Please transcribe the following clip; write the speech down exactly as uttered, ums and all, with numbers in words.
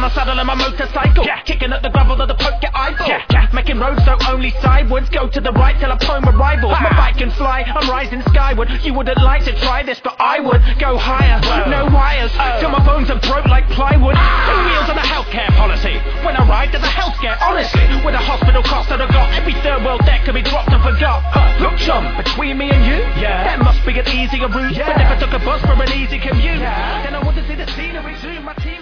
on a saddle and my motorcycle. Yeah, kicking at the gravel of the poke, get eyeball. Yeah, yeah, making roads so only sideways. Go to the right till I phone my rivals. My bike can fly, I'm rising skyward. You wouldn't like to try this, but I would. Go higher, Whoa. no wires, oh. till my bones are broke like plywood. Two wheels on a healthcare policy. When I ride, there's a health scare, honestly. With a hospital cost that I got, every third world debt could be dropped and forgot. Huh. Look, chum, between me and you, yeah. there must be an easier route. Yeah. But if I took a bus for an easy commute, yeah. then I wouldn't see the scenery through my teeth.